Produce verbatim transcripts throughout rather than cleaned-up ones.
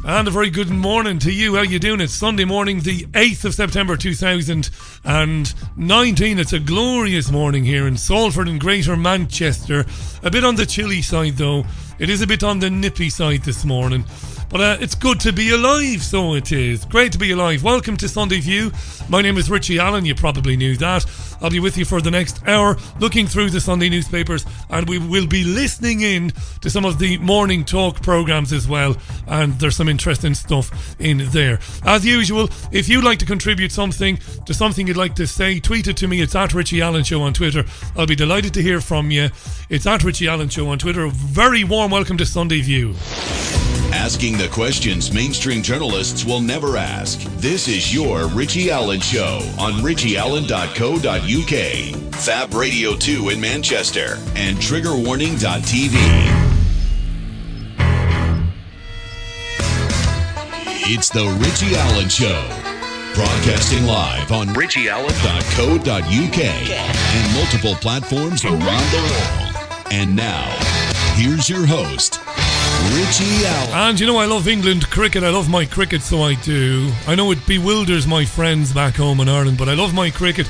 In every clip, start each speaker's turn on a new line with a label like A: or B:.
A: And a very good morning to you. How you doing? It's Sunday morning, the eighth of September two thousand nineteen. It's a glorious morning here in Salford and Greater Manchester. A bit on the chilly side though. It is a bit on the nippy side this morning. But uh, it's good to be alive, so it is. Great to be alive. Welcome to Sunday View. My name is Richie Allen. You probably knew that. I'll be with you for the next hour, looking through the Sunday newspapers, and we will be listening in to some of the morning talk programmes as well. And there's some interesting stuff in there. As usual, if you'd like to contribute something to something you'd like to say, tweet it to me. It's at Richie Allen Show on Twitter. I'll be delighted to hear from you. It's at Richie Allen Show on Twitter. A very warm welcome to Sunday View.
B: Asking the questions mainstream journalists will never ask. This is your Richie Allen Show on richie allen dot co dot uk, Fab Radio two in Manchester, and trigger warning dot t v. It's the Richie Allen Show, broadcasting live on richie allen dot co dot uk and multiple platforms around the world. And now, here's your host, Richie Allen.
A: And you know I love England cricket. I love my cricket, so I do. I know it bewilders my friends back home in Ireland, but I love my cricket.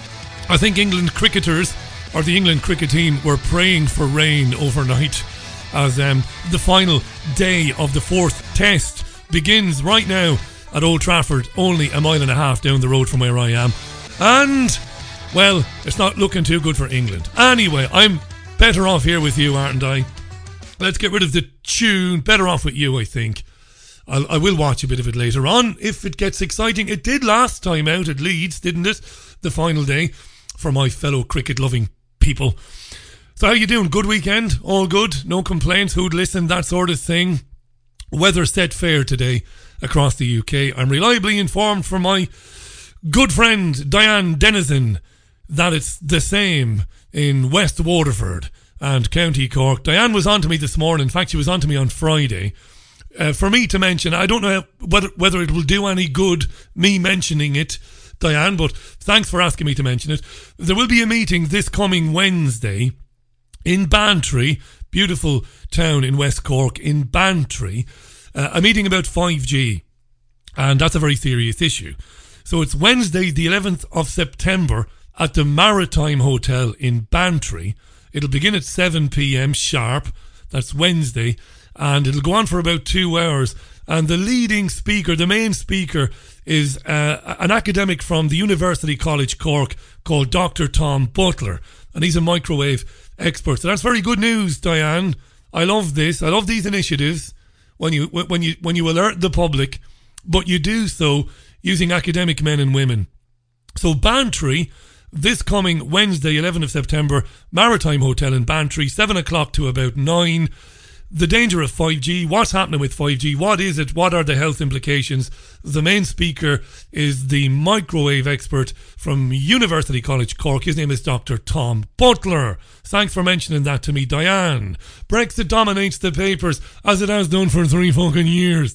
A: I think England cricketers, or the England cricket team, were praying for rain overnight as um, the final day of the fourth test begins right now at Old Trafford, only a mile and a half down the road from where I am. And, well, it's not looking too good for England. Anyway, I'm better off here with you, aren't I? Let's get rid of the tune. Better off with you, I think. I'll, I will watch a bit of it later on if it gets exciting. It did last time out at Leeds, didn't it? The final day for my fellow cricket-loving people. So how you doing? Good weekend? All good? No complaints? Who'd listen? That sort of thing. Weather set fair today across the U K. I'm reliably informed from my good friend Diane Denizen that it's the same in West Waterford and County Cork. Diane was on to me this morning. In fact, she was on to me on Friday. Uh, for me to mention, I don't know whether whether it will do any good, me mentioning it, Diane, but thanks for asking me to mention it. There will be a meeting this coming Wednesday in Bantry, beautiful town in West Cork, in Bantry, uh, a meeting about five G. And that's a very serious issue. So it's Wednesday, the eleventh of September, at the Maritime Hotel in Bantry. It'll begin at seven p.m. sharp. That's Wednesday. And it'll go on for about two hours. And the leading speaker, the main speaker, is uh, an academic from the University College Cork called Doctor Tom Butler. And he's a microwave expert. So that's very good news, Diane. I love this. I love these initiatives when you when you when you alert the public, but you do so using academic men and women. So Bantry, this coming Wednesday, eleventh of September, Maritime Hotel in Bantry, seven o'clock to about nine. The danger of five G, what's happening with five G, what is it, what are the health implications? The main speaker is the microwave expert from University College Cork. His name is Doctor Tom Butler. Thanks for mentioning that to me, Diane. Brexit dominates the papers, as it has done for three fucking years.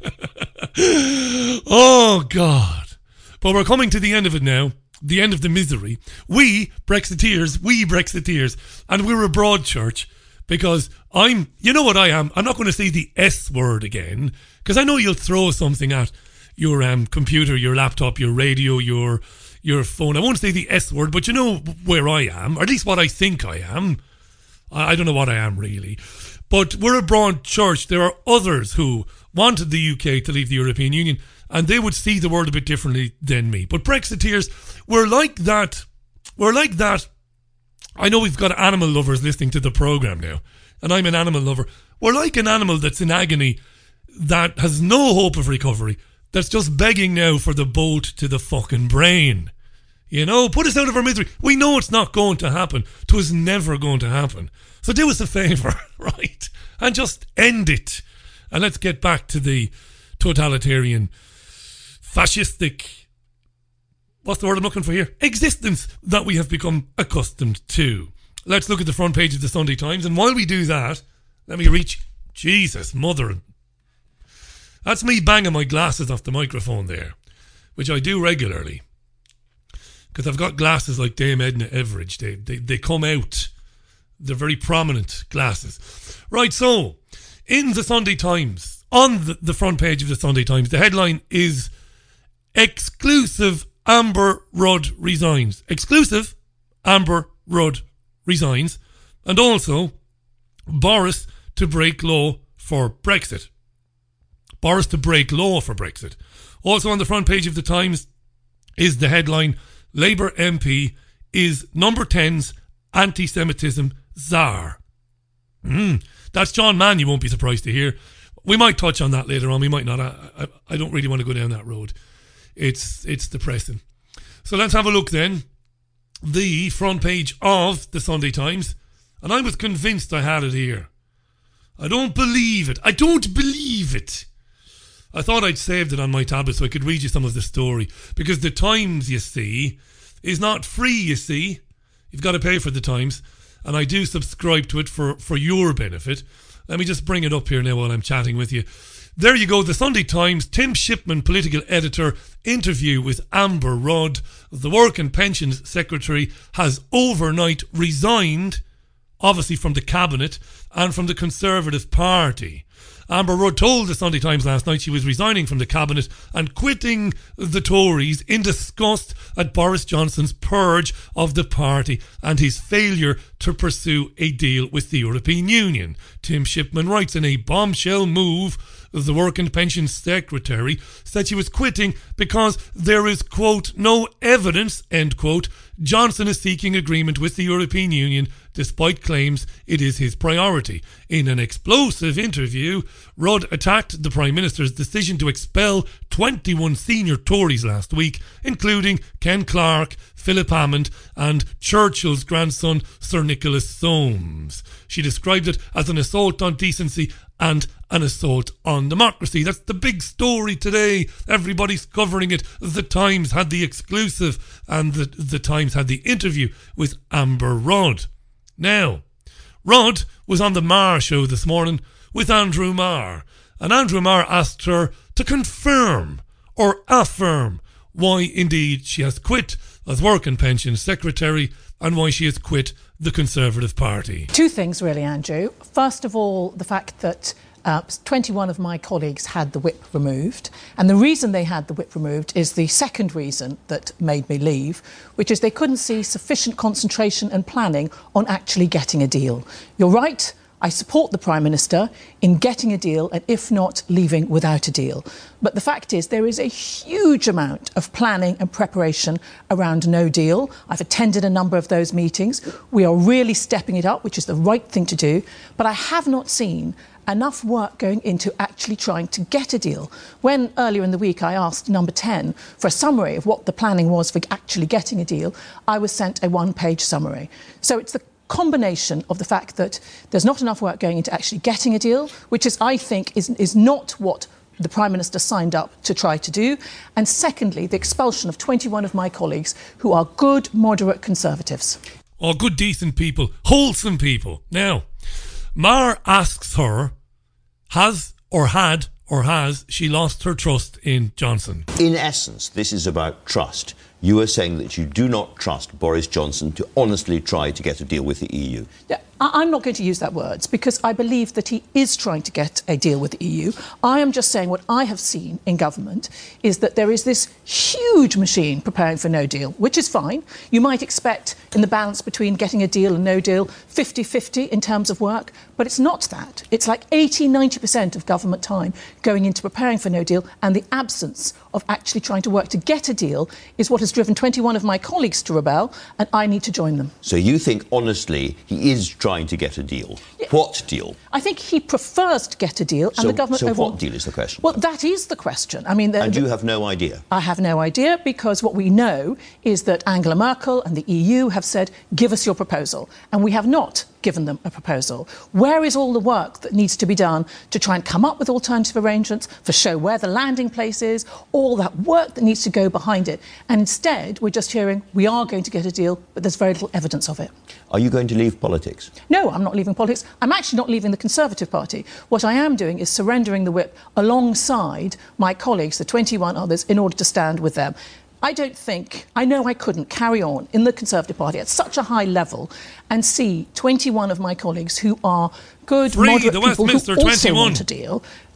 A: Oh, God. But we're coming to the end of it now. The end of the misery. We, Brexiteers, we Brexiteers, and we're a broad church, because I'm, you know what I am, I'm not going to say the S word again, because I know you'll throw something at your um, computer, your laptop, your radio, your your phone. I won't say the S word, but you know where I am, or at least what I think I am. I, I don't know what I am really. But we're a broad church. There are others who wanted the U K to leave the European Union, and they would see the world a bit differently than me. But Brexiteers, we're like that. We're like that. I know we've got animal lovers listening to the programme now, and I'm an animal lover. We're like an animal that's in agony, that has no hope of recovery, that's just begging now for the bolt to the fucking brain. You know, put us out of our misery. We know it's not going to happen. 'Twas never going to happen. So do us a favour, right? And just end it. And let's get back to the totalitarian, fascistic, what's the word I'm looking for here? Existence that we have become accustomed to. Let's look at the front page of the Sunday Times. And while we do that, let me reach... Jesus, mother. That's me banging my glasses off the microphone there, which I do regularly. Because I've got glasses like Dame Edna Everage. They, they, they come out. They're very prominent glasses. Right, so, in the Sunday Times, on the, the front page of the Sunday Times. The headline is Exclusive Amber Rudd Resigns. Exclusive Amber Rudd Resigns. And also Boris to break law for Brexit. Boris to break law for Brexit. Also on the front page of the Times is the headline, Labour M P is number ten's anti-Semitism czar. Mm, that's John Mann, you won't be surprised to hear. We might touch on that later on, we might not. I, I, I don't really want to go down that road. It's, it's depressing. So let's have a look then. The front page of the Sunday Times. And I was convinced I had it here. I don't believe it. I don't believe it. I thought I'd saved it on my tablet so I could read you some of the story. Because the Times, you see, is not free, you see. You've got to pay for the Times. And I do subscribe to it for, for your benefit. Let me just bring it up here now while I'm chatting with you. There you go, the Sunday Times, Tim Shipman, political editor, interview with Amber Rudd. The Work and Pensions Secretary has overnight resigned, obviously from the Cabinet and from the Conservative Party. Amber Rudd told the Sunday Times last night she was resigning from the Cabinet and quitting the Tories in disgust at Boris Johnson's purge of the party and his failure to pursue a deal with the European Union. Tim Shipman writes, in a bombshell move, the Work and Pensions Secretary said she was quitting because there is, quote, no evidence, end quote, Johnson is seeking agreement with the European Union despite claims it is his priority. In an explosive interview, Rudd attacked the Prime Minister's decision to expel twenty-one senior Tories last week, including Ken Clarke, Philip Hammond and Churchill's grandson, Sir Nicholas Soames. She described it as an assault on decency and an assault on democracy. That's the big story today. Everybody's covering it. The Times had the exclusive and the, the Times had the interview with Amber Rudd. Now, Rudd was on the Marr show this morning with Andrew Marr, and Andrew Marr asked her to confirm or affirm why indeed she has quit as Work and Pensions Secretary and why she has quit the Conservative Party.
C: Two things really, Andrew. First of all, the fact that uh, twenty-one of my colleagues had the whip removed. And the reason they had the whip removed is the second reason that made me leave, which is they couldn't see sufficient concentration and planning on actually getting a deal. You're right. I support the Prime Minister in getting a deal and, if not, leaving without a deal. But the fact is there is a huge amount of planning and preparation around no deal. I've attended a number of those meetings. We are really stepping it up, which is the right thing to do. But I have not seen enough work going into actually trying to get a deal. When earlier in the week I asked Number ten for a summary of what the planning was for actually getting a deal, I was sent a one-page summary. So it's the combination of the fact that there's not enough work going into actually getting a deal, which is, I think, is, is not what the Prime Minister signed up to try to do. And secondly, the expulsion of twenty-one of my colleagues who are good, moderate Conservatives.
A: Oh, good, decent people, wholesome people. Now, Marr asks her, has or had or has she lost her trust in Johnson?
D: In essence, this is about trust. You are saying that you do not trust Boris Johnson to honestly try to get a deal with the E U.
C: Yeah, I'm not going to use that words because I believe that he is trying to get a deal with the E U. I am just saying what I have seen in government is that there is this huge machine preparing for no deal, which is fine. You might expect in the balance between getting a deal and no deal, fifty-fifty in terms of work, but it's not that. It's like eighty, ninety percent of government time going into preparing for no deal, and the absence of actually trying to work to get a deal is what has driven twenty-one of my colleagues to rebel, and I need to join them.
D: So you think, honestly, he is trying to get a deal? Yeah. What deal?
C: I think he prefers to get a deal, and
D: so,
C: the government...
D: So
C: overall,
D: what deal is the question?
C: Well, that is the question. I mean, the,
D: and
C: the,
D: you have no idea?
C: I have no idea, because what we know is that Angela Merkel and the E U have said, give us your proposal, and we have not given them a proposal. Where is all the work that needs to be done to try and come up with alternative arrangements, for show where the landing place is, all that work that needs to go behind it? And instead, we're just hearing, we are going to get a deal, but there's very little evidence of it.
D: Are you going to leave politics?
C: No, I'm not leaving politics. I'm actually not leaving the Conservative Party. What I am doing is surrendering the whip alongside my colleagues, the twenty-one others, in order to stand with them. I don't think, I know I couldn't carry on in the Conservative Party at such a high level and see twenty-one of my colleagues who are good,
A: Free,
C: moderate
A: the
C: people
A: Westminster
C: who also
A: twenty-one.
C: want a deal,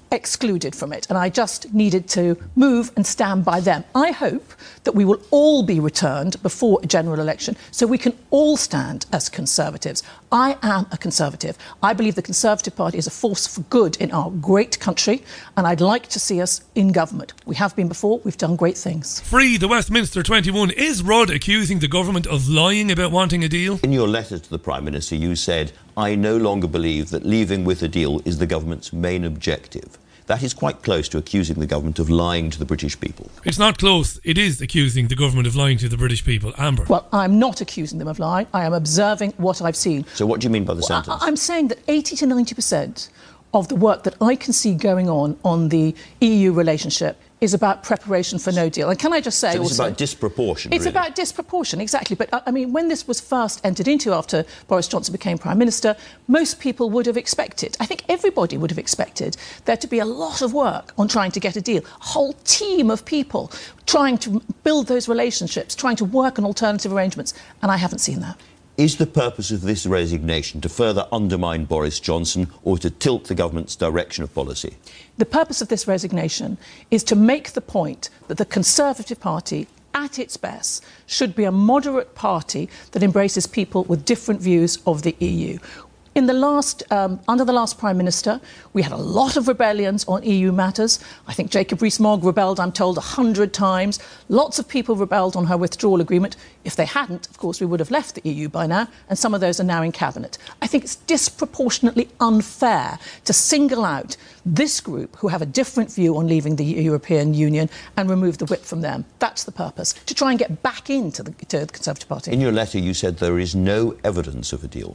C: excluded from it, and I just needed to move and stand by them. I hope that we will all be returned before a general election so we can all stand as Conservatives. I am a Conservative. I believe the Conservative Party is a force for good in our great country, and I'd like to see us in government. We have been before. We've done great things.
A: Free the Westminster twenty-one. Is Rudd accusing the government of lying about wanting a deal?
D: In your letter to the Prime Minister, you said, I no longer believe that leaving with a deal is the government's main objective. That is quite close to accusing the government of lying to the British people.
A: It's not close. It is accusing the government of lying to the British people. Amber.
C: Well, I'm not accusing them of lying. I am observing what I've seen.
D: So what do you mean by the
C: Well,
D: sentence?
C: I- I'm saying that eighty to ninety percent of the work that I can see going on on the E U relationship is about preparation for no deal. And can I just say
D: so
C: also...
D: it's about disproportion,
C: It's
D: really.
C: about disproportion, exactly. But, I mean, when this was first entered into after Boris Johnson became Prime Minister, most people would have expected, I think everybody would have expected, there to be a lot of work on trying to get a deal. A whole team of people trying to build those relationships, trying to work on alternative arrangements. And I haven't seen that.
D: Is the purpose of this resignation to further undermine Boris Johnson or to tilt the government's direction of policy?
C: The purpose of this resignation is to make the point that the Conservative Party, at its best, should be a moderate party that embraces people with different views of the E U. In the last, um, under the last Prime Minister, we had a lot of rebellions on E U matters. I think Jacob Rees-Mogg rebelled, I'm told, a hundred times. Lots of people rebelled on her withdrawal agreement. If they hadn't, of course, we would have left the E U by now, and some of those are now in Cabinet. I think it's disproportionately unfair to single out this group who have a different view on leaving the European Union and remove the whip from them. That's the purpose, to try and get back into the, to the Conservative Party.
D: In your letter, you said there is no evidence of a deal.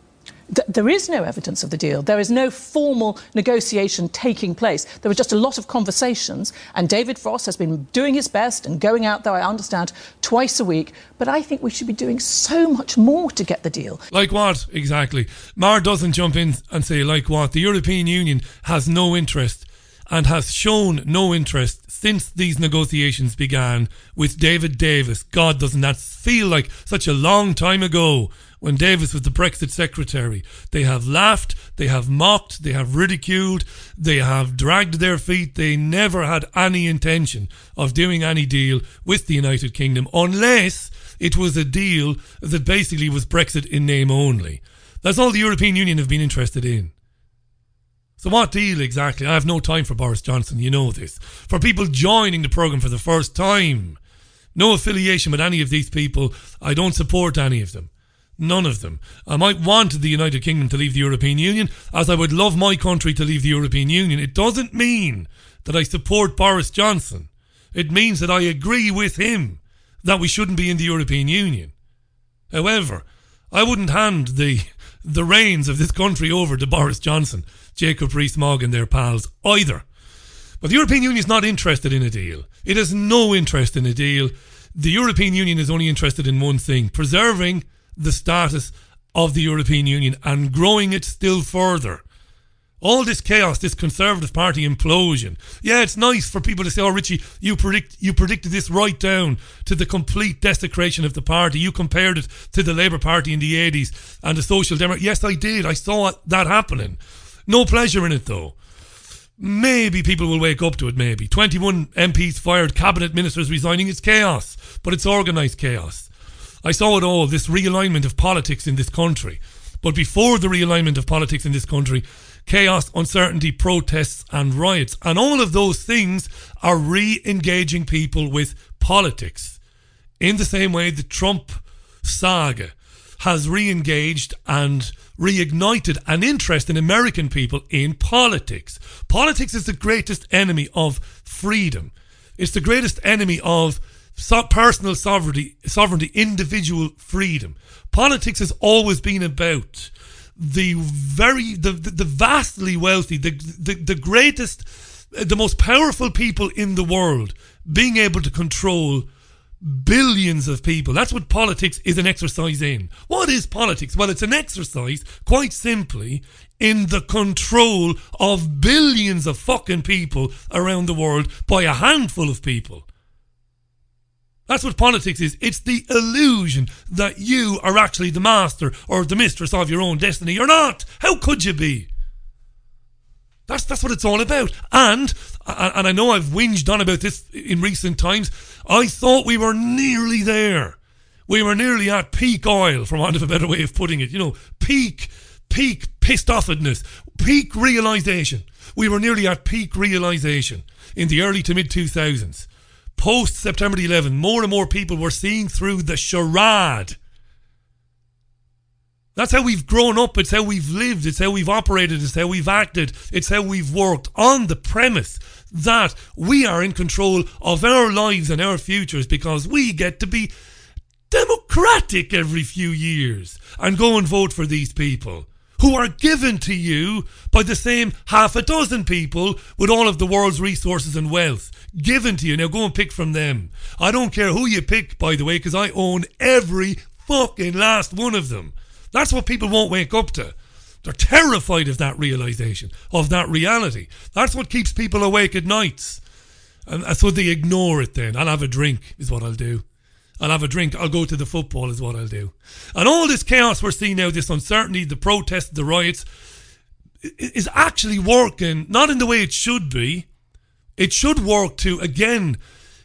C: Th- there is no evidence of the deal. There is no formal negotiation taking place. There were just a lot of conversations, and David Frost has been doing his best and going out there, I understand, twice a week. But I think we should be doing so much more to get the deal.
A: Like what, exactly? Mar doesn't jump in and say, like what? The European Union has no interest and has shown no interest since these negotiations began with David Davis. God, doesn't that feel like such a long time ago when Davis was the Brexit secretary? They have laughed, they have mocked, they have ridiculed, they have dragged their feet. They never had any intention of doing any deal with the United Kingdom unless it was a deal that basically was Brexit in name only. That's all the European Union have been interested in. So what deal exactly? I have no time for Boris Johnson, you know this. For people joining the programme for the first time, no affiliation with any of these people. I don't support any of them. None of them. I might want the United Kingdom to leave the European Union, as I would love my country to leave the European Union. It doesn't mean that I support Boris Johnson. It means that I agree with him that we shouldn't be in the European Union. However, I wouldn't hand the the reins of this country over to Boris Johnson, Jacob Rees-Mogg and their pals either. But the European Union is not interested in a deal. It has no interest in a deal. The European Union is only interested in one thing: preserving the status of the European Union and growing it still further. All this chaos, this Conservative Party implosion. Yeah, it's nice for people to say, oh, Richie, you predict you predicted this right down to the complete desecration of the party. You compared it to the Labour Party in the eighties and the Social Democrats. Yes, I did. I saw that happening. No pleasure in it, though. Maybe people will wake up to it, maybe. twenty-one M Ps fired, cabinet ministers resigning. It's chaos, but it's organised chaos. I saw it all, this realignment of politics in this country. But before the realignment of politics in this country, chaos, uncertainty, protests and riots. And all of those things are re-engaging people with politics. In the same way the Trump saga has re-engaged and reignited an interest in American people in politics. Politics is the greatest enemy of freedom. It's the greatest enemy of so- personal sovereignty, sovereignty, individual freedom. Politics has always been about the very, the, the, the vastly wealthy, the, the, the greatest, the most powerful people in the world being able to control billions of people. That's what politics is an exercise in. What is politics? Well, it's an exercise, quite simply, in the control of billions of fucking people around the world by a handful of people. That's what politics is. It's the illusion that you are actually the master or the mistress of your own destiny. You're not. How could you be? That's that's what it's all about. And and I know I've whinged on about this in recent times. I thought we were nearly there. We were nearly at peak oil, for want of a better way of putting it. You know, peak, peak pissed offedness, peak realisation. We were nearly at peak realisation in the early to mid two thousands. Post September the eleventh, more and more people were seeing through the charade. That's how we've grown up. It's how we've lived. It's how we've operated. It's how we've acted. It's how we've worked, on the premise that we are in control of our lives and our futures because we get to be democratic every few years and go and vote for these people who are given to you by the same half a dozen people with all of the world's resources and wealth. Given to you. Now go and pick from them. I don't care who you pick, by the way, because I own every fucking last one of them. That's what people won't wake up to. They're terrified of that realisation, of that reality. That's what keeps people awake at nights. And so they ignore it then. I'll have a drink, is what I'll do. I'll have a drink. I'll go to the football, is what I'll do. And all this chaos we're seeing now, this uncertainty, the protests, the riots, is actually working, not in the way it should be. It should work to, again,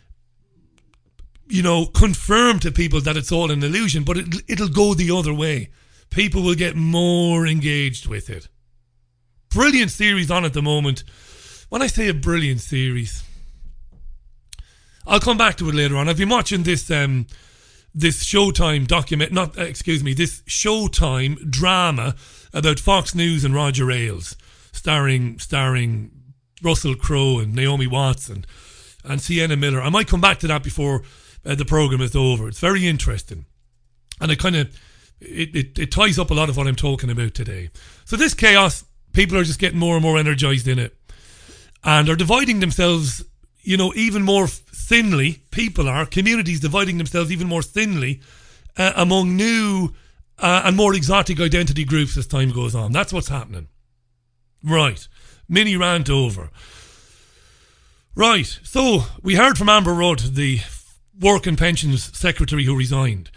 A: you know, confirm to people that it's all an illusion, but it, it'll go the other way. People will get more engaged with it. Brilliant series on at the moment. When I say a brilliant series, I'll come back to it later on. I've been watching this um, this Showtime document, not uh, excuse me, this Showtime drama about Fox News and Roger Ailes, starring starring Russell Crowe and Naomi Watts and, and Sienna Miller. I might come back to that before uh, the programme is over. It's very interesting, and it kind of It, it, it ties up a lot of what I'm talking about today. So this chaos, people are just getting more and more energised in it and are dividing themselves, you know, even more thinly. People are, communities dividing themselves even more thinly uh, among new uh, and more exotic identity groups as time goes on. That's what's happening. Right. Mini rant over. Right. So we heard from Amber Rudd, the Work and Pensions Secretary who resigned.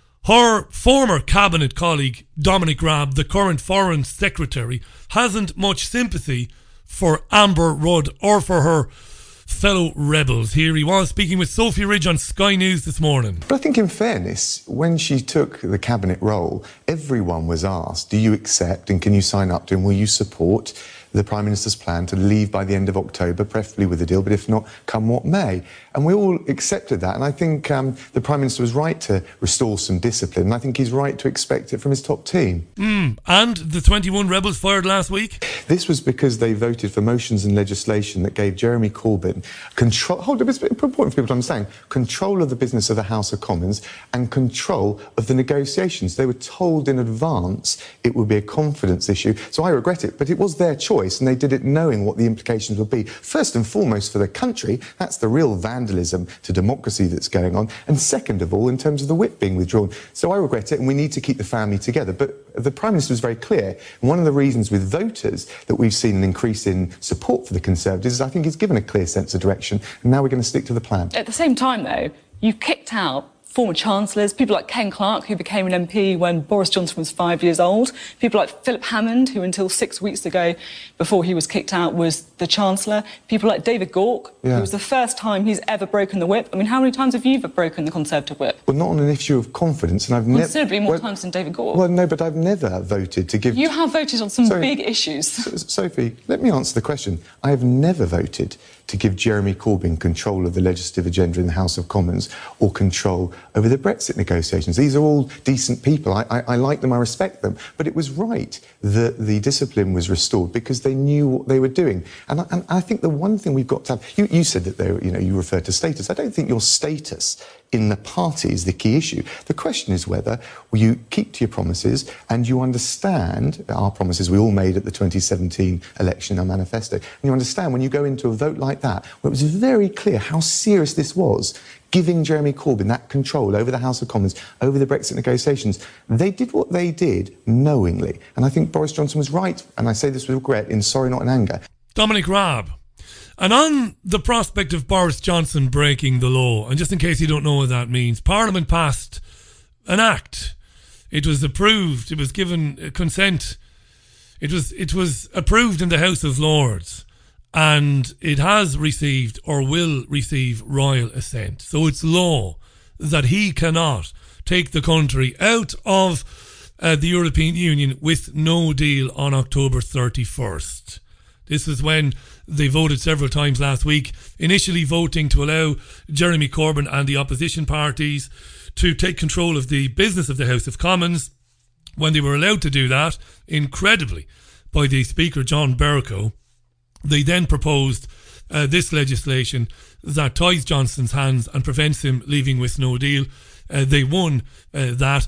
A: Her former cabinet colleague, Dominic Raab, the current Foreign Secretary, hasn't much sympathy for Amber Rudd or for her fellow rebels. Here he was speaking with Sophie Ridge on Sky News this morning.
E: But I think in fairness, when she took the cabinet role, everyone was asked, do you accept and can you sign up to and will you support the Prime Minister's plan to leave by the end of October, preferably with a deal, but if not, come what may. And we all accepted that. And I think um, the Prime Minister was right to restore some discipline. And I think he's right to expect it from his top team.
A: Mm. And the twenty-one rebels fired last week?
E: This was because they voted for motions and legislation that gave Jeremy Corbyn control, hold on, it's important for people to understand, control of the business of the House of Commons and control of the negotiations. They were told in advance it would be a confidence issue. So I regret it, but it was their choice. And they did it knowing what the implications would be. First and foremost for the country, that's the real vandalism to democracy that's going on. And second of all, in terms of the whip being withdrawn. So I regret it, and we need to keep the family together. But the Prime Minister was very clear. And one of the reasons with voters that we've seen an increase in support for the Conservatives is I think he's given a clear sense of direction. And now we're going to stick to the plan.
F: At the same time, though, you've kicked out former chancellors, people like Ken Clarke, who became an M P when Boris Johnson was five years old, people like Philip Hammond, who until six weeks ago, before he was kicked out, was the chancellor, people like David Gauke, yeah. who was the first time he's ever broken the whip. I mean, how many times have you ever broken the Conservative whip?
E: Well, not on an issue of confidence, and I've never...
F: Considerably more
E: well,
F: times than David Gauke.
E: Well, no, but I've never voted to give...
F: You have voted on some
E: Sorry,
F: big issues.
E: Sophie, let me answer the question. I have never voted to give Jeremy Corbyn control of the legislative agenda in the House of Commons or control over the Brexit negotiations. These are all decent people. I, I, I like them, I respect them. But it was right that the discipline was restored because they knew what they were doing. And I, and I think the one thing we've got to have... You, you said that they were, you know, you referred to status. I don't think your status in the party is the key issue. The question is whether you keep to your promises and you understand our promises we all made at the twenty seventeen election, our manifesto, and you understand when you go into a vote like that, where it was very clear how serious this was, giving Jeremy Corbyn that control over the House of Commons, over the Brexit negotiations. They did what they did knowingly. And I think Boris Johnson was right, and I say this with regret, in sorry not in anger.
A: Dominic Raab. And on the prospect of Boris Johnson breaking the law, and just in case you don't know what that means, Parliament passed an act. It was approved. It was given consent It was it was approved in the House of Lords, and it has received or will receive royal assent. So it's law that he cannot take the country out of uh, the European Union with no deal on October thirty-first. This is when they voted several times last week, initially voting to allow Jeremy Corbyn and the opposition parties to take control of the business of the House of Commons. When they were allowed to do that, incredibly, by the Speaker, John Bercow, they then proposed uh, this legislation that ties Johnson's hands and prevents him leaving with no deal. Uh, they won uh, that.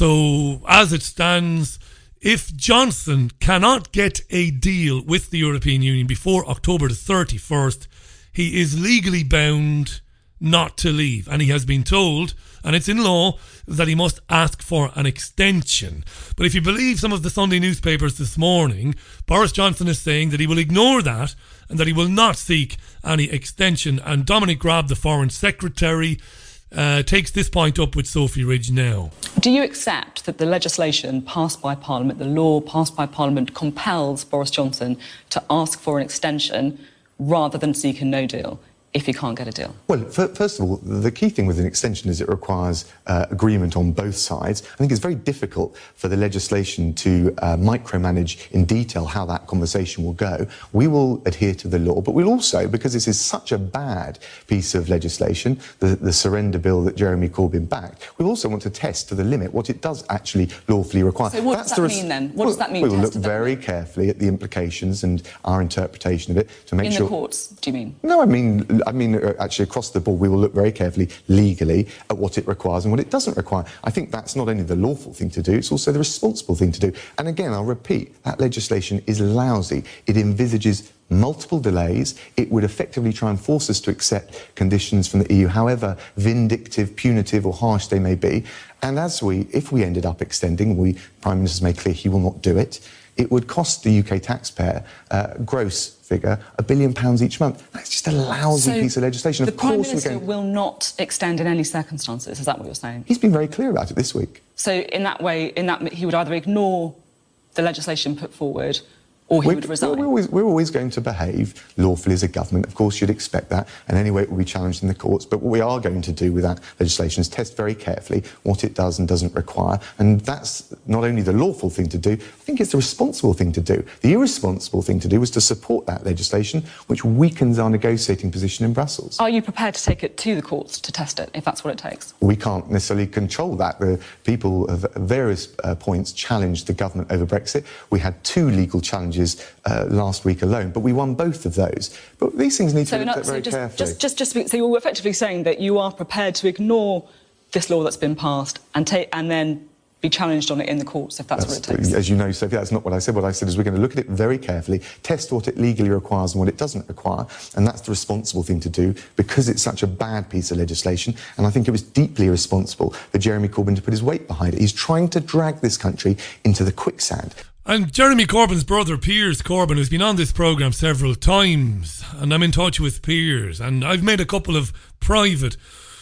A: So, as it stands, if Johnson cannot get a deal with the European Union before October the thirty-first, he is legally bound not to leave. And he has been told, and it's in law, that he must ask for an extension. But if you believe some of the Sunday newspapers this morning, Boris Johnson is saying that he will ignore that and that he will not seek any extension. And Dominic Raab, the Foreign Secretary, uh, takes this point up with Sophie Ridge now.
F: Do you accept that the legislation passed by Parliament, the law passed by Parliament, compels Boris Johnson to ask for an extension rather than seek a no deal if he can't get a deal?
E: Well, f- first of all, the key thing with an extension is it requires uh, agreement on both sides. I think it's very difficult for the legislation to uh, micromanage in detail how that conversation will go. We will adhere to the law, but we'll also, because this is such a bad piece of legislation, the, the surrender bill that Jeremy Corbyn backed, we also want to test to the limit what it does actually lawfully require.
F: So what
E: That's
F: does that
E: the res-
F: mean then? What
E: well,
F: does that mean?
E: We will look
F: test
E: very carefully at the implications and our interpretation of it to make
F: In
E: sure...
F: the courts, do you mean?
E: No, I mean... I mean, uh, actually, across the board, we will look very carefully, legally, at what it requires and what it doesn't require. I think that's not only the lawful thing to do, it's also the responsible thing to do. And again, I'll repeat, that legislation is lousy. It envisages multiple delays. It would effectively try and force us to accept conditions from the E U, however vindictive, punitive or harsh they may be. And as we, if we ended up extending, we, Prime Minister's made clear he will not do it, it would cost the U K taxpayer, uh, gross figure, a billion pounds each month. That's just a lousy
F: so
E: piece of legislation.
F: The
E: of
F: Prime
E: course
F: Minister
E: we're going...
F: will not extend in any circumstances, is that what you're saying?
E: He's been very clear about it this week.
F: So in that way, in that he would either ignore the legislation put forward or he
E: we're,
F: would resign?
E: We're always, we're always going to behave lawfully as a government. Of course, you'd expect that. And anyway, it will be challenged in the courts. But what we are going to do with that legislation is test very carefully what it does and doesn't require. And that's not only the lawful thing to do, I think it's the responsible thing to do. The irresponsible thing to do was to support that legislation, which weakens our negotiating position in Brussels.
F: Are you prepared to take it to the courts to test it, if that's what it takes?
E: We can't necessarily control that. The people at various uh, points challenged the government over Brexit. We had two legal challenges uh, last week alone, but we won both of those. But these things need
F: so
E: to be looked at
F: so
E: very
F: just,
E: carefully.
F: Just, just, just, so you're effectively saying that you are prepared to ignore this law that's been passed and take and then be challenged on it in the courts if that's, that's what it takes?
E: As you know, Sophie, that's not what I said. What I said is we're going to look at it very carefully, test what it legally requires and what it doesn't require, and that's the responsible thing to do because it's such a bad piece of legislation. And I think it was deeply irresponsible for Jeremy Corbyn to put his weight behind it. He's trying to drag this country into the quicksand.
A: And Jeremy Corbyn's brother, Piers Corbyn, has been on this programme several times, and I'm in touch with Piers, and I've made a couple of private,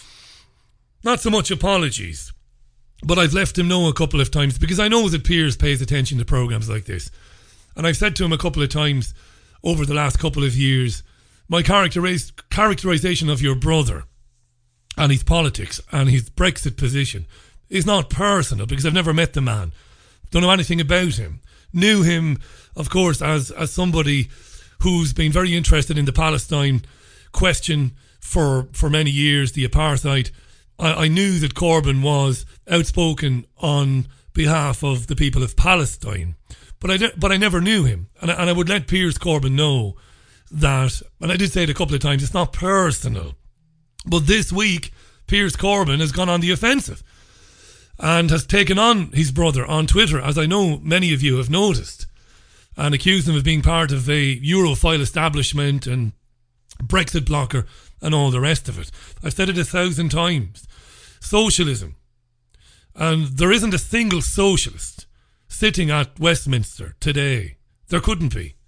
A: not so much apologies, but I've left him know a couple of times because I know that Piers pays attention to programmes like this. And I've said to him a couple of times over the last couple of years, my characteriz- characterisation of your brother and his politics and his Brexit position is not personal because I've never met the man, don't know anything about him. Knew him, of course, as, as somebody who's been very interested in the Palestine question for, for many years, the apartheid. I, I knew that Corbyn was outspoken on behalf of the people of Palestine, but I, but I never knew him. And I, and I would let Piers Corbyn know that, and I did say it a couple of times, it's not personal. But this week, Piers Corbyn has gone on the offensive and has taken on his brother on Twitter, as I know many of you have noticed, and accused him of being part of a Europhile establishment and Brexit blocker and all the rest of it. I've said it a thousand times. Socialism. And there isn't a single socialist sitting at Westminster today. There couldn't be.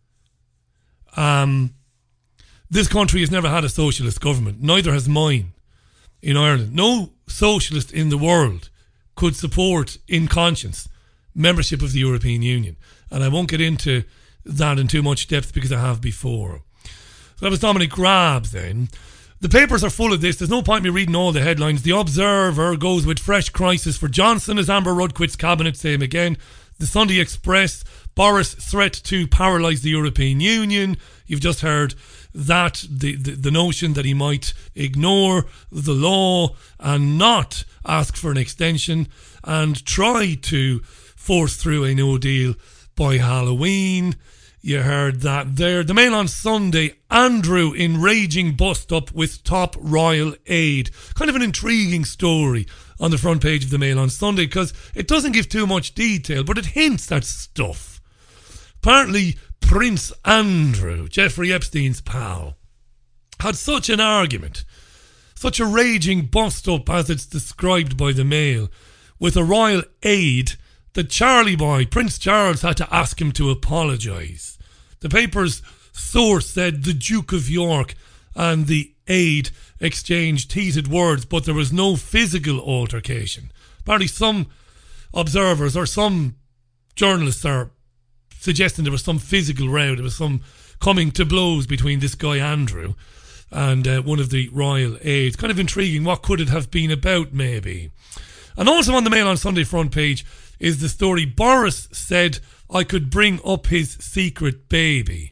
A: Um, this country has never had a socialist government. Neither has mine in Ireland. No socialist in the world could support in conscience membership of the European Union. And I won't get into that in too much depth because I have before. So that was Dominic Raab then. The papers are full of this. There's no point me reading all the headlines. The Observer goes with fresh crisis for Johnson as Amber Rudd quits cabinet. Same again. The Sunday Express, Boris threat to paralyse the European Union. You've just heard that, the, the, the notion that he might ignore the law and not ask for an extension and try to force through a no deal by Halloween. You heard that there. The Mail on Sunday, Andrew in raging bust-up with top royal aide. Kind of an intriguing story on the front page of the Mail on Sunday because it doesn't give too much detail, but it hints at stuff. Apparently, Prince Andrew, Jeffrey Epstein's pal, had such an argument, such a raging bust-up as it's described by the Mail, with a royal aide that Charlie Boy, Prince Charles, had to ask him to apologise. The paper's source said the Duke of York and the aide exchanged heated words, but there was no physical altercation. Apparently some observers or some journalists are suggesting there was some physical row, there was some coming to blows between this guy Andrew and uh, one of the royal aides. Kind of intriguing. What could it have been about, maybe? And also on the Mail on Sunday front page is the story, Boris said I could bring up his secret baby.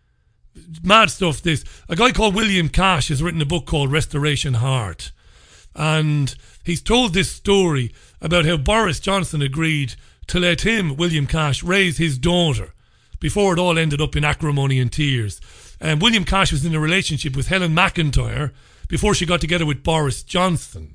A: Mad stuff, this. A guy called William Cash has written a book called Restoration Heart. And he's told this story about how Boris Johnson agreed to let him, William Cash, raise his daughter before it all ended up in acrimony and tears. And William Cash was in a relationship with Helen McIntyre before she got together with Boris Johnson.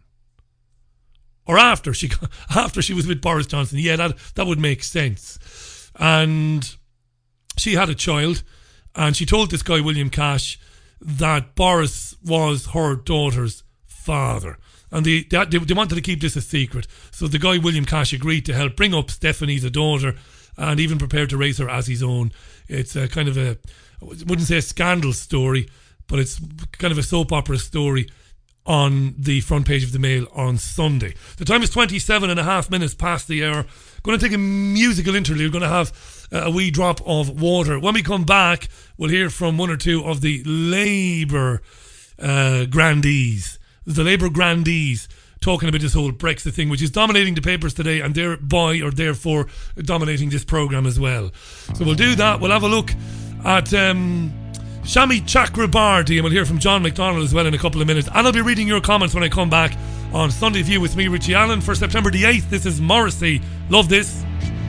A: Or after she got, after she was with Boris Johnson. Yeah, that, that would make sense. And she had a child, and she told this guy, William Cash, that Boris was her daughter's father. And they, they, they wanted to keep this a secret. So the guy, William Cash, agreed to help bring up Stephanie, the daughter, and even prepared to raise her as his own. It's a kind of a, I wouldn't say a scandal story, but it's kind of a soap opera story on the front page of the Mail on Sunday. The time is twenty-seven and a half minutes past the hour. Going to take a musical interlude. We're going to have a wee drop of water. When we come back, we'll hear from one or two of the Labour uh, grandees. The Labour grandees talking about this whole Brexit thing, which is dominating the papers today and thereby or therefore dominating this programme as well. So we'll do that. We'll have a look at um, Shami Chakrabarti, and we'll hear from John McDonnell as well in a couple of minutes. And I'll be reading your comments when I come back on Sunday View with me, Richie Allen, for September the eighth. This is Morrissey. Love this.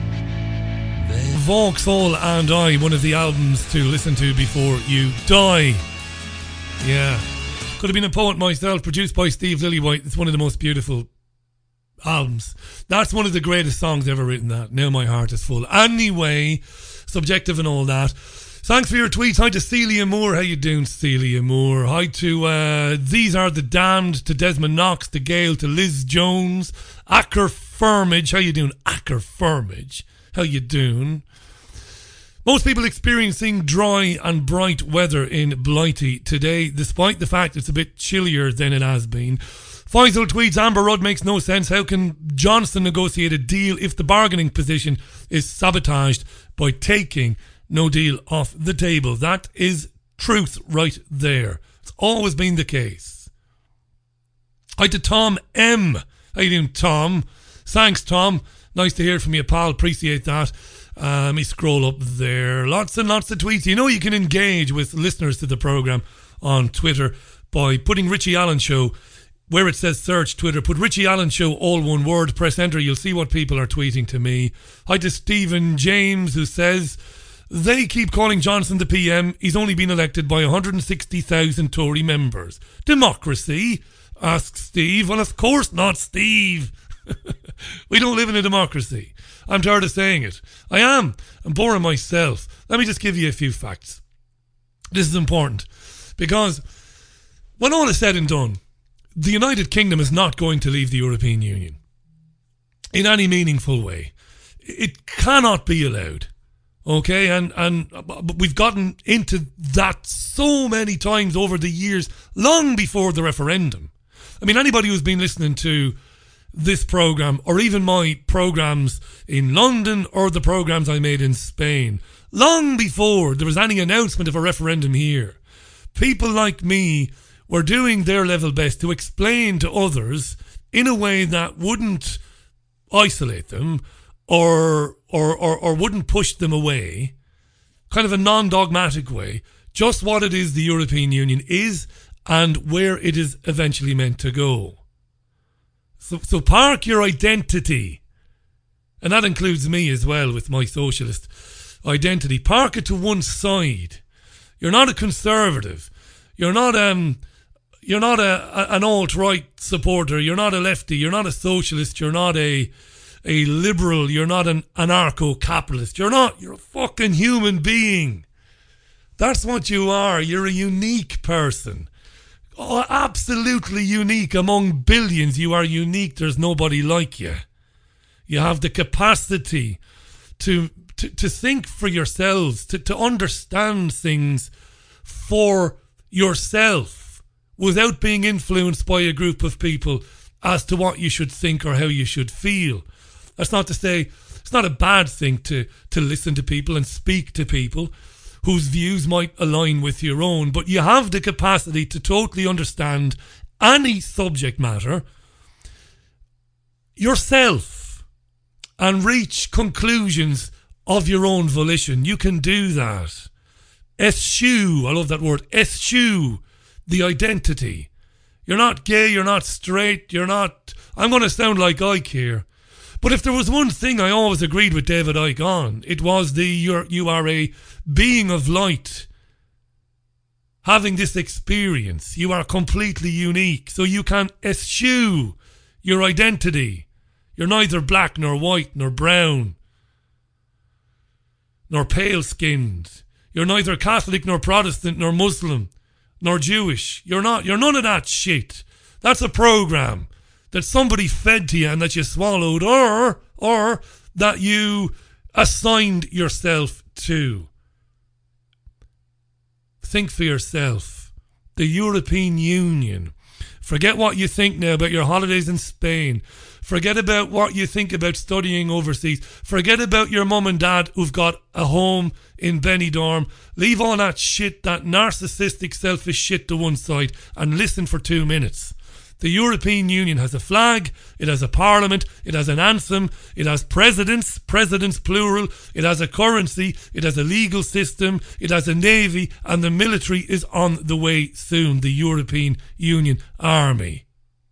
A: Vauxhall and I, one of the albums to listen to before you die. Yeah. Could have been a poet myself, produced by Steve Lillywhite. It's one of the most beautiful albums. That's one of the greatest songs ever written, that. Now My Heart Is Full. Anyway, subjective and all that. Thanks for your tweets. Hi to Celia Moore. How you doing, Celia Moore? Hi to uh, These Are the Damned, to Desmond Knox, to Gail, to Liz Jones. Acker Firmage. How you doing, Acker Firmage? How you doing? Most people experiencing dry and bright weather in Blighty today, despite the fact it's a bit chillier than it has been. Faisal tweets, Amber Rudd makes no sense. How can Johnson negotiate a deal if the bargaining position is sabotaged by taking no deal off the table? That is truth right there. It's always been the case. Hi to Tom M. How you doing, Tom? Thanks, Tom. Nice to hear from you, pal. Appreciate that. Uh, let me scroll up there. Lots and lots of tweets. You know you can engage with listeners to the programme on Twitter by putting Richie Allen Show, where it says search Twitter, put Richie Allen Show, all one word, press enter. You'll see what people are tweeting to me. Hi to Stephen James, who says, they keep calling Johnson the P M. He's only been elected by one hundred sixty thousand Tory members. Democracy? Asks Steve. Well, of course not, Steve. We don't live in a democracy. I'm tired of saying it. I am. I'm boring myself. Let me just give you a few facts. This is important because when all is said and done, the United Kingdom is not going to leave the European Union in any meaningful way. It cannot be allowed. Okay, and, and we've gotten into that so many times over the years, long before the referendum. I mean, anybody who's been listening to this programme, or even my programmes in London or the programmes I made in Spain, long before there was any announcement of a referendum here, people like me were doing their level best to explain to others in a way that wouldn't isolate them or or, or, or wouldn't push them away, kind of a non-dogmatic way, just what it is the European Union is and where it is eventually meant to go. So, so park your identity, and that includes me as well with my socialist identity. Park it to one side. You're not a conservative. You're not um, you're not a, a an alt-right supporter. You're not a lefty. You're not a socialist. You're not a a liberal. You're not an anarcho-capitalist. You're not. You're a fucking human being. That's what you are. You're a unique person. Oh, absolutely unique among billions. You are unique. There's nobody like you. You have the capacity to to, to think for yourselves, to, to understand things for yourself without being influenced by a group of people as to what you should think or how you should feel. That's not to say it's not a bad thing to, to listen to people and speak to people whose views might align with your own, but you have the capacity to totally understand any subject matter yourself and reach conclusions of your own volition. You can do that. Eschew, I love that word, eschew the identity. You're not gay, you're not straight, you're not... I'm going to sound like Ike here. But if there was one thing I always agreed with David Icke on, it was the you're, you are a being of light, having this experience. You are completely unique, so you can eschew your identity. You're neither black nor white nor brown nor pale-skinned. You're neither Catholic nor Protestant nor Muslim nor Jewish. You're not. You're none of that shit. That's a program that somebody fed to you and that you swallowed, or or that you assigned yourself to. Think for yourself. The European Union. Forget what you think now about your holidays in Spain. Forget about what you think about studying overseas. Forget about your mum and dad who've got a home in Benidorm. Leave all that shit, that narcissistic, selfish shit to one side and listen for two minutes. The European Union has a flag, it has a parliament, it has an anthem, it has presidents, presidents plural, it has a currency, it has a legal system, it has a navy, and the military is on the way soon, the European Union Army.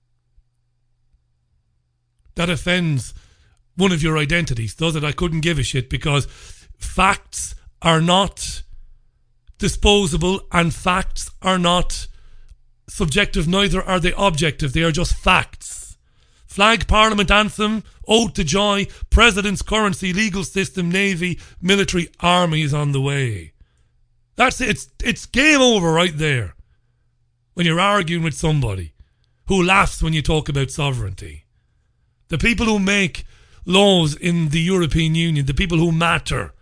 A: That offends one of your identities, does it? I couldn't give a shit, because facts are not disposable and facts are not subjective, neither are they objective. They are just facts. Flag, parliament, anthem, ode to joy, president's currency, legal system, navy, military, army is on the way. That's it. It's, it's game over right there when you're arguing with somebody who laughs when you talk about sovereignty. The people who make laws in the European Union, the people who matter,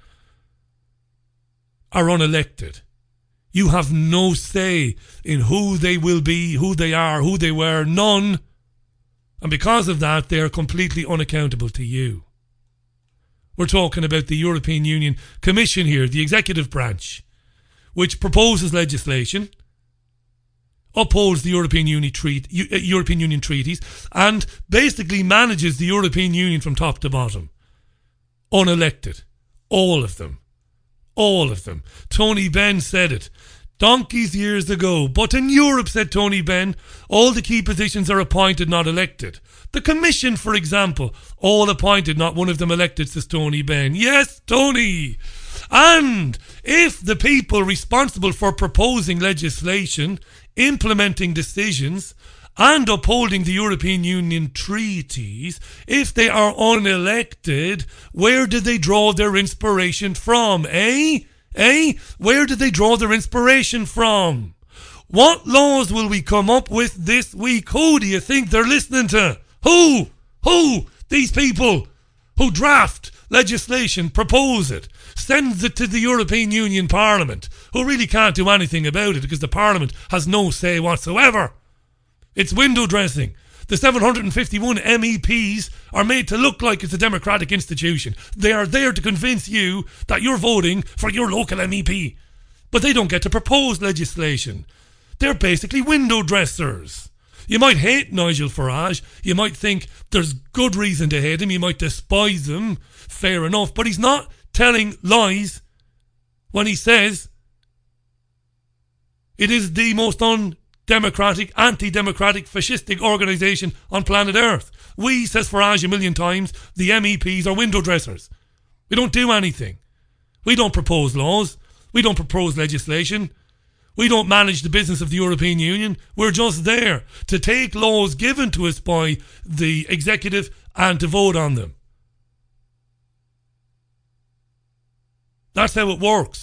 A: are unelected. You have no say in who they will be, who they are, who they were, none. And because of that, they are completely unaccountable to you. We're talking about the European Union Commission here, the executive branch, which proposes legislation, upholds the European Union, treat, European Union treaties, and basically manages the European Union from top to bottom. Unelected. All of them. All of them. Tony Benn said it donkeys years ago. But in Europe, said Tony Benn, all the key positions are appointed, not elected. The Commission, for example, all appointed, not one of them elected, says Tony Benn. Yes, Tony. And if the people responsible for proposing legislation, implementing decisions, and upholding the European Union treaties, if they are unelected, where did they draw their inspiration from? Eh? Eh? Where did they draw their inspiration from? What laws will we come up with this week? Who do you think they're listening to? Who? Who? These people who draft legislation, propose it, sends it to the European Union Parliament, who really can't do anything about it because the Parliament has no say whatsoever. It's window dressing. The seven hundred fifty-one M E Ps are made to look like it's a democratic institution. They are there to convince you that you're voting for your local M E P. But they don't get to propose legislation. They're basically window dressers. You might hate Nigel Farage. You might think there's good reason to hate him. You might despise him. Fair enough. But he's not telling lies when he says it is the most undemocratic, anti-democratic, fascistic organisation on planet Earth. We, says Farage a million times, the M E Ps are window dressers. We don't do anything. We don't propose laws. We don't propose legislation. We don't manage the business of the European Union. We're just there to take laws given to us by the executive and to vote on them. That's how it works.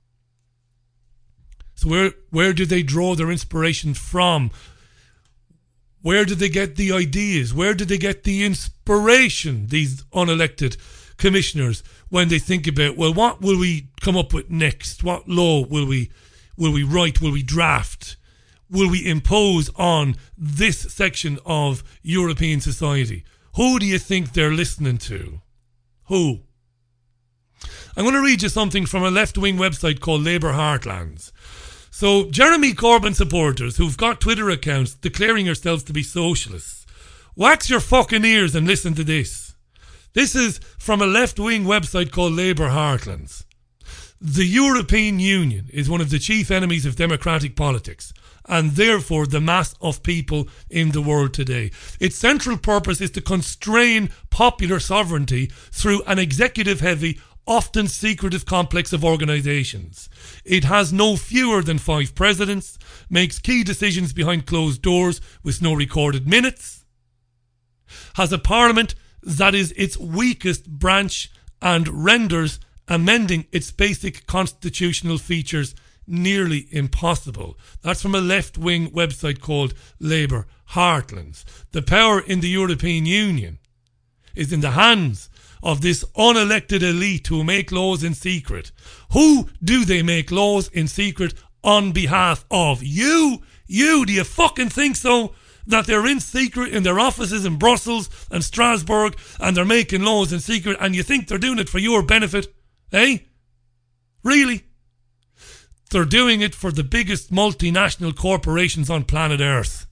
A: So where where do they draw their inspiration from? Where did they get the ideas? Where did they get the inspiration, these unelected commissioners, when they think about, well, what will we come up with next? What law will we will we write? Will we draft? Will we impose on this section of European society? Who do you think they're listening to? Who? I'm going to read you something from a left-wing website called Labour Heartlands. So, Jeremy Corbyn supporters who've got Twitter accounts declaring yourselves to be socialists, wax your fucking ears and listen to this. This is from a left-wing website called Labour Heartlands. The European Union is one of the chief enemies of democratic politics, and therefore the mass of people in the world today. Its central purpose is to constrain popular sovereignty through an executive-heavy, often secretive complex of organisations. It has no fewer than five presidents, makes key decisions behind closed doors with no recorded minutes, has a parliament that is its weakest branch and renders amending its basic constitutional features nearly impossible. That's from a left-wing website called Labour Heartlands. The power in the European Union is in the hands of this unelected elite who make laws in secret. Who do they make laws in secret on behalf of? You? You? Do you fucking think so? That they're in secret in their offices in Brussels and Strasbourg and they're making laws in secret and you think they're doing it for your benefit? Eh? Really? They're doing it for the biggest multinational corporations on planet Earth,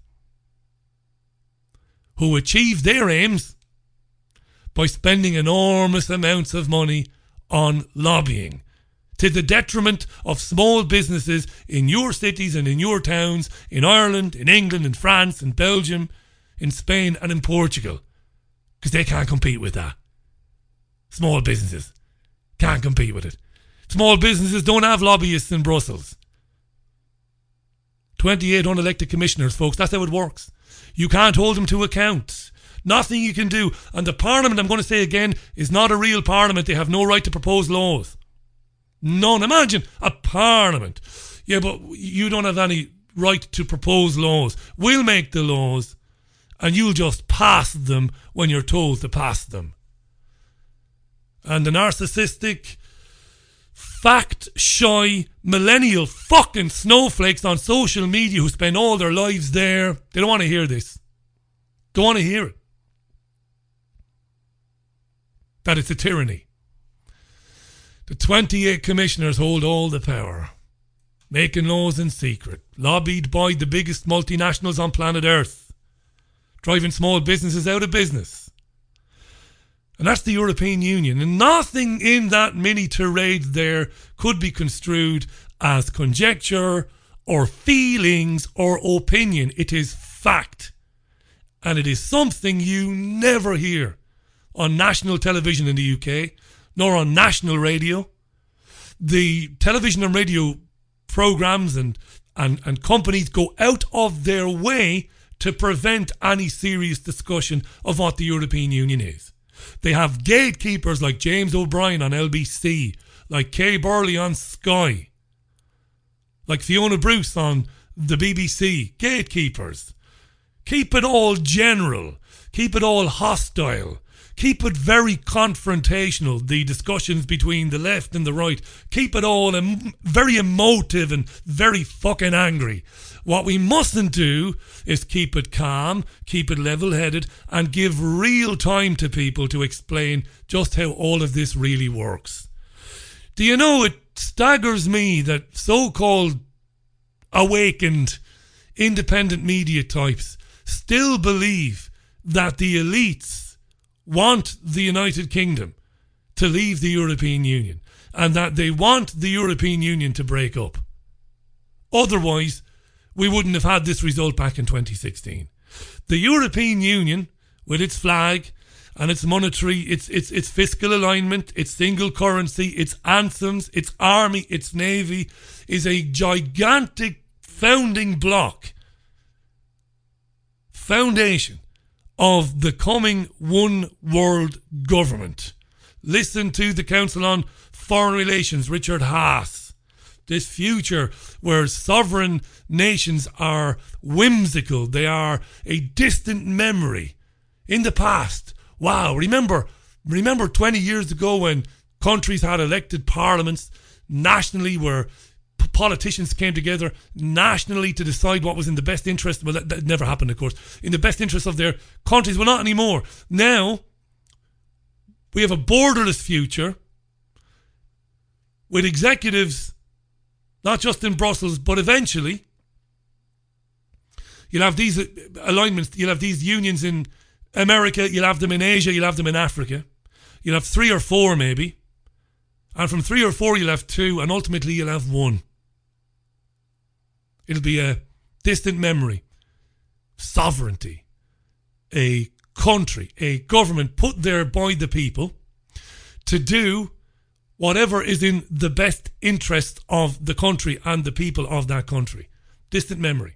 A: who achieve their aims by spending enormous amounts of money on lobbying to the detriment of small businesses in your cities and in your towns, in Ireland, in England, in France, in Belgium, in Spain and in Portugal, because they can't compete with that. Small businesses can't compete with it. Small businesses don't have lobbyists in Brussels. twenty-eight unelected commissioners, folks, that's how it works. You can't hold them to account. Nothing you can do. And the parliament, I'm going to say again, is not a real parliament. They have no right to propose laws. None. Imagine a parliament. Yeah, but you don't have any right to propose laws. We'll make the laws and you'll just pass them when you're told to pass them. And the narcissistic, fact-shy, millennial fucking snowflakes on social media who spend all their lives there, they don't want to hear this. Don't want to hear it. That it's a tyranny. The twenty-eight commissioners hold all the power, making laws in secret, lobbied by the biggest multinationals on planet Earth, driving small businesses out of business. And that's the European Union. And nothing in that mini tirade there could be construed as conjecture or feelings or opinion. It is fact. And it is something you never hear on national television in the U K, nor on national radio. The television and radio programmes and, and, and companies go out of their way to prevent any serious discussion of what the European Union is. They have gatekeepers like James O'Brien on L B C, like Kay Burley on Sky, like Fiona Bruce on the B B C. Gatekeepers. Keep it all general. Keep it all hostile. Keep it very confrontational, the discussions between the left and the right. Keep it all em- very emotive and very fucking angry. What we mustn't do is keep it calm, keep it level-headed, and give real time to people to explain just how all of this really works. Do you know, it staggers me that so-called awakened independent media types still believe that the elites want the United Kingdom to leave the European Union and that they want the European Union to break up. Otherwise, we wouldn't have had this result back in twenty sixteen. The European Union, with its flag and its monetary, its its its fiscal alignment, its single currency, its anthems, its army, its navy, is a gigantic founding block, foundation of the coming one world government. Listen to the Council on Foreign Relations, Richard Haas. This future where sovereign nations are whimsical, they are a distant memory. In the past, wow, remember, remember twenty years ago when countries had elected parliaments nationally, where p- politicians came together nationally to decide what was in the best interest. Well, that, that never happened, of course. In the best interest of their countries. Well, not anymore. Now, we have a borderless future with executives, not just in Brussels, but eventually you'll have these alignments, you'll have these unions in America, you'll have them in Asia, you'll have them in Africa. You'll have three or four maybe. And from three or four you'll have two, and ultimately you'll have one. It'll be a distant memory. Sovereignty. A country, a government put there by the people to do whatever is in the best interest of the country and the people of that country. Distant memory.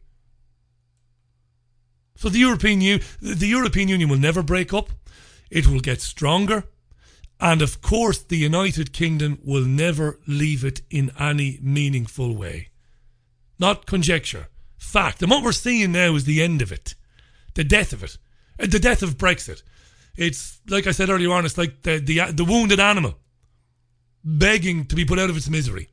A: So the European Union, the European Union will never break up. It will get stronger. And of course, the United Kingdom will never leave it in any meaningful way. Not conjecture. Fact. And what we're seeing now is the end of it. The death of it. The death of Brexit. It's, like I said earlier on, it's like the, the, the wounded animal begging to be put out of its misery.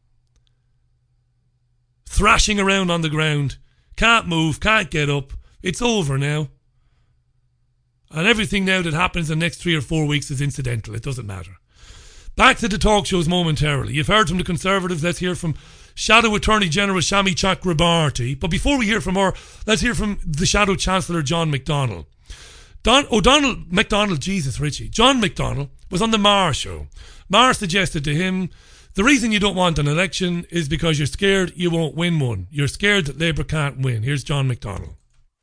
A: Thrashing around on the ground. Can't move, can't get up. It's over now. And everything now that happens in the next three or four weeks is incidental. It doesn't matter. Back to the talk shows momentarily. You've heard from the Conservatives. Let's hear from Shadow Attorney General Shami Chakrabarti. But before we hear from her, let's hear from the Shadow Chancellor John McDonnell. Don O'Donnell, McDonnell, Jesus, Richie. John McDonnell was on the Marr show. Marr suggested to him, the reason you don't want an election is because you're scared you won't win one. You're scared that Labour can't win. Here's John McDonnell.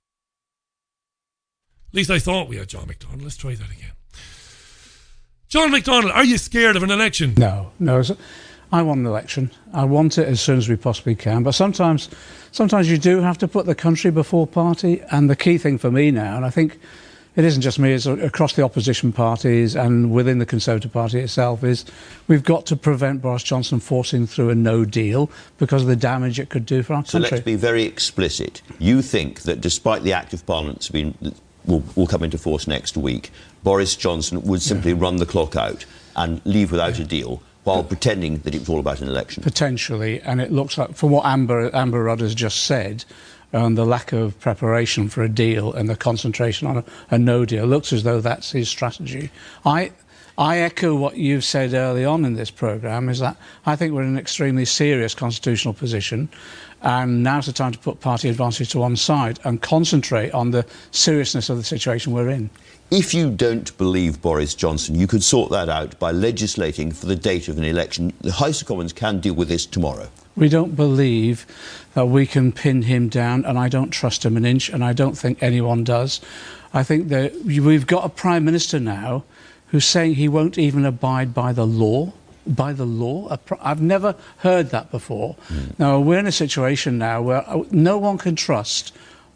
A: At least I thought we had John McDonnell. Let's try that again. John McDonnell, are you scared of an election?
G: No, no. I want an election. I want it as soon as we possibly can. But sometimes, sometimes you do have to put the country before party. And the key thing for me now, and I think it isn't just me, it's across the opposition parties and within the Conservative Party itself, is we've got to prevent Boris Johnson forcing through a no deal because of the damage it could do for our
D: so
G: country.
D: So let's be very explicit. You think that despite the Act of Parliament that's been, will, will come into force next week, Boris Johnson would simply yeah. run the clock out and leave without yeah. a deal while yeah. pretending that it was all about an election? Potentially,
G: and it looks like, from what Amber, Amber Rudd has just said, Um, the lack of preparation for a deal and the concentration on a, a no deal looks as though that's his strategy. I I echo what you've said early on in this programme, is that I think we're in an extremely serious constitutional position, and now's the time to put party advantage to one side and concentrate on the seriousness of the situation we're in.
D: If you don't believe Boris Johnson, you could sort that out by legislating for the date of an election. The House of Commons can deal with this tomorrow.
G: We don't believe that we can pin him down, and I don't trust him an inch, and I don't think anyone does. I think that we've got a Prime Minister now who's saying he won't even abide by the law. By the law? I've never heard that before. Mm. Now, we're in a situation now where no one can trust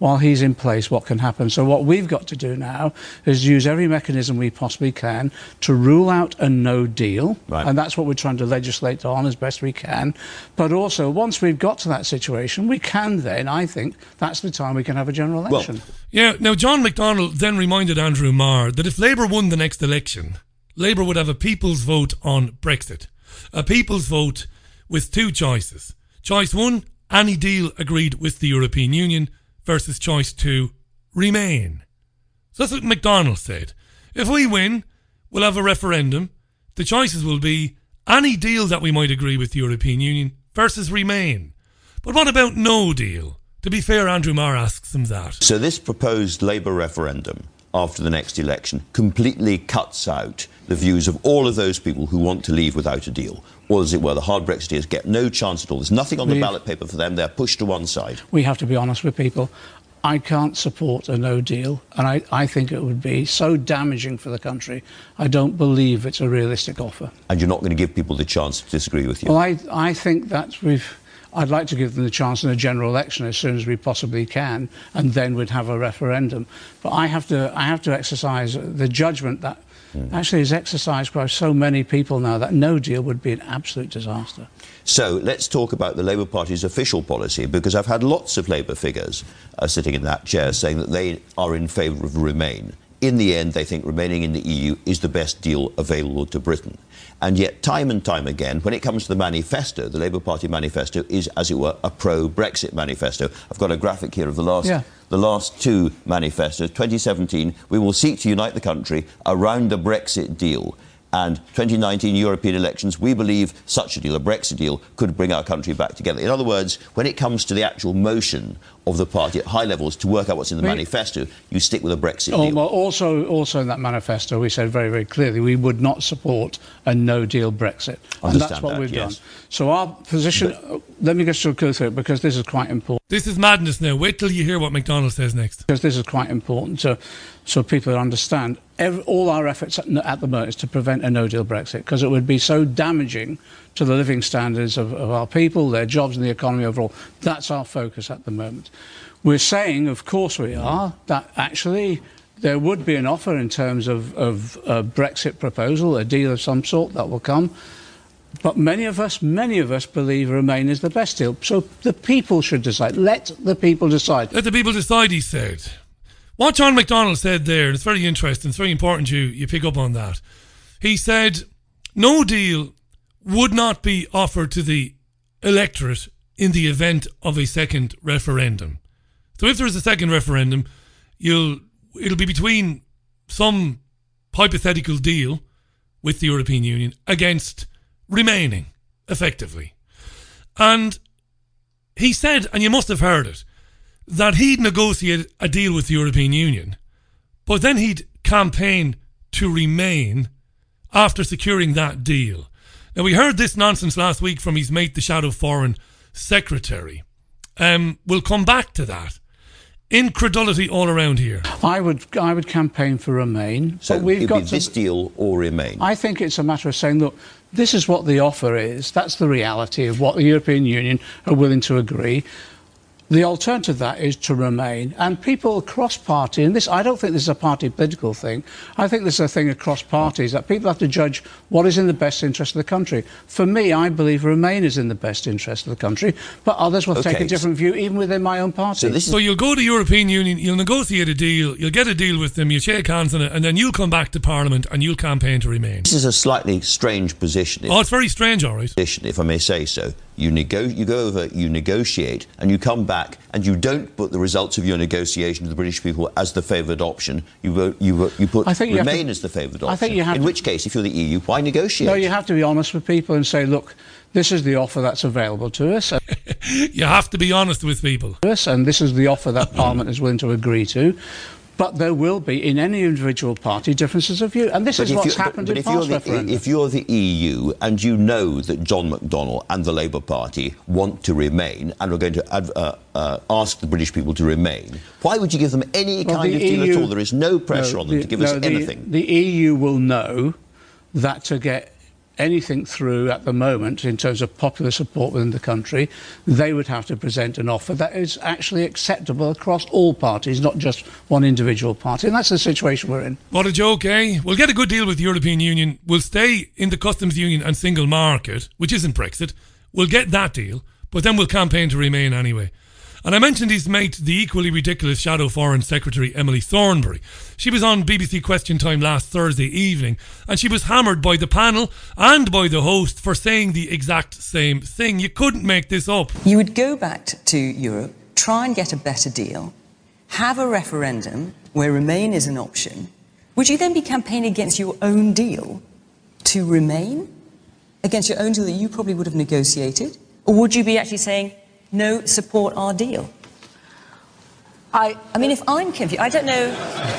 G: while he's in place, what can happen. So what we've got to do now is use every mechanism we possibly can to rule out a no deal,
D: right.
G: and that's what we're trying to legislate on as best we can. But also, once we've got to that situation, we can then, I think, that's the time we can have a general election.
D: Well,
A: yeah, now John McDonnell then reminded Andrew Marr that if Labour won the next election, Labour would have a people's vote on Brexit. A people's vote with two choices. Choice one, any deal agreed with the European Union, versus choice two, remain. So that's what McDonnell said. If we win, we'll have a referendum. The choices will be any deal that we might agree with the European Union versus remain. But what about no deal? To be fair, Andrew Marr asks him that.
D: So this proposed Labour referendum after the next election completely cuts out the views of all of those people who want to leave without a deal. Or, as it were, the hard Brexiteers get no chance at all. There's nothing on the
G: We've,
D: ballot paper for them. They're pushed to one side.
G: We have to be honest with people. I can't support a no deal, and I, I think it would be so damaging for the country. I don't believe it's a realistic offer.
D: And you're not going to give people the chance to disagree with you?
G: Well, I, I think that we've... I'd like to give them the chance in a general election as soon as we possibly can, and then we'd have a referendum. But I have to, I have to exercise the judgment that mm. actually is exercised by so many people now that no deal would be an absolute disaster.
D: So let's talk about the Labour Party's official policy, because I've had lots of Labour figures uh, sitting in that chair saying that they are in favour of Remain. In the end, they think remaining in the E U is the best deal available to Britain. And yet, time and time again, when it comes to the manifesto, the Labour Party manifesto is, as it were, a pro-Brexit manifesto. I've got a graphic here of the last,
G: yeah.
D: the last two manifestos. twenty seventeen, we will seek to unite the country around the Brexit deal. And twenty nineteen European elections, we believe such a deal, a Brexit deal, could bring our country back together. In other words, when it comes to the actual motion of the party at high levels to work out what's in the we, manifesto, you stick with a Brexit
G: oh,
D: deal.
G: Well, also, also in that manifesto, we said very, very clearly we would not support a no-deal Brexit. And that's what
D: that,
G: we've
D: yes.
G: done. So our position...
D: But,
G: uh, let me just go through it, because this is quite important.
A: This is madness now. Wait till you hear what McDonnell says next.
G: Because this is quite important to, so people understand. Every, all our efforts at, at the moment is to prevent a no-deal Brexit, because it would be so damaging to the living standards of, of our people, their jobs and the economy overall. That's our focus at the moment. We're saying, of course we are, that actually there would be an offer in terms of, of a Brexit proposal, a deal of some sort that will come. But many of us, many of us believe Remain is the best deal. So the people should decide. Let the people decide.
A: Let the people decide, he said. What John McDonnell said there, and it's very interesting, it's very important you, you pick up on that. He said no deal would not be offered to the electorate in the event of a second referendum. So if there is a second referendum, you'll it'll be between some hypothetical deal with the European Union against remaining, effectively. And he said, and you must have heard it, that he'd negotiate a deal with the European Union, but then he'd campaign to remain after securing that deal. Now, we heard this nonsense last week from his mate, the Shadow Foreign Secretary. Um, we'll come back to that. Incredulity all around here.
G: I would, I would campaign for Remain.
D: So
G: but we've
D: it'd
G: got
D: be
G: to,
D: this deal or Remain.
G: I think it's a matter of saying, look, this is what the offer is. That's the reality of what the European Union are willing to agree. The alternative to that is to remain. And people across party, and this, I don't think this is a party political thing. I think this is a thing across parties, that people have to judge what is in the best interest of the country. For me, I believe Remain is in the best interest of the country, but others will
D: okay.
G: take a different view, even within my own party.
D: So, this is
A: so you'll go to the European Union, you'll negotiate a deal, you'll get a deal with them, you'll shake hands on it, and then you'll come back to Parliament and you'll campaign to remain.
D: This is a slightly strange position.
A: Oh, it's very strange, all right.
D: Position, if I may say so. You, nego- you go over, you negotiate, and you come back, and you don't put the results of your negotiation to the British people as the favoured option. You vote, you, vote, you put
G: I think you
D: Remain
G: to,
D: as the favoured option.
G: I think you have
D: In
G: to,
D: which case, if you're the E U, why negotiate?
G: No, you have to be honest with people and say, look, this is the offer that's available to us.
A: You have to be honest with people.
G: And this is the offer that Parliament is willing to agree to. But there will be, in any individual party, differences of view. And this
D: but
G: is what's
D: you,
G: happened
D: but, but
G: in
D: if
G: past
D: you're the,
G: referenda.
D: If you're the E U and you know that John McDonnell and the Labour Party want to remain and are going to adv- uh, uh, ask the British people to remain, why would you give them any
G: well,
D: kind
G: the
D: of deal
G: E U,
D: at all? There is no pressure
G: no,
D: on them
G: the,
D: to give
G: no,
D: us
G: the,
D: anything.
G: The E U will know that to get anything through at the moment in terms of popular support within the country, they would have to present an offer that is actually acceptable across all parties, not just one individual party. And that's the situation we're in.
A: What a joke, eh? We'll get a good deal with the European Union. We'll stay in the customs union and single market, which isn't Brexit. We'll get that deal, but then we'll campaign to remain anyway. And I mentioned his mate, the equally ridiculous Shadow Foreign Secretary Emily Thornberry. She was on B B C Question Time last Thursday evening, and she was hammered by the panel and by the host for saying the exact same thing. You couldn't make this up.
H: You would go back to Europe, try and get a better deal, have a referendum where Remain is an option. Would you then be campaigning against your own deal to remain? Against your own deal that you probably would have negotiated? Or would you be actually saying, no, support our deal? I, I mean, if I'm confused, I don't know.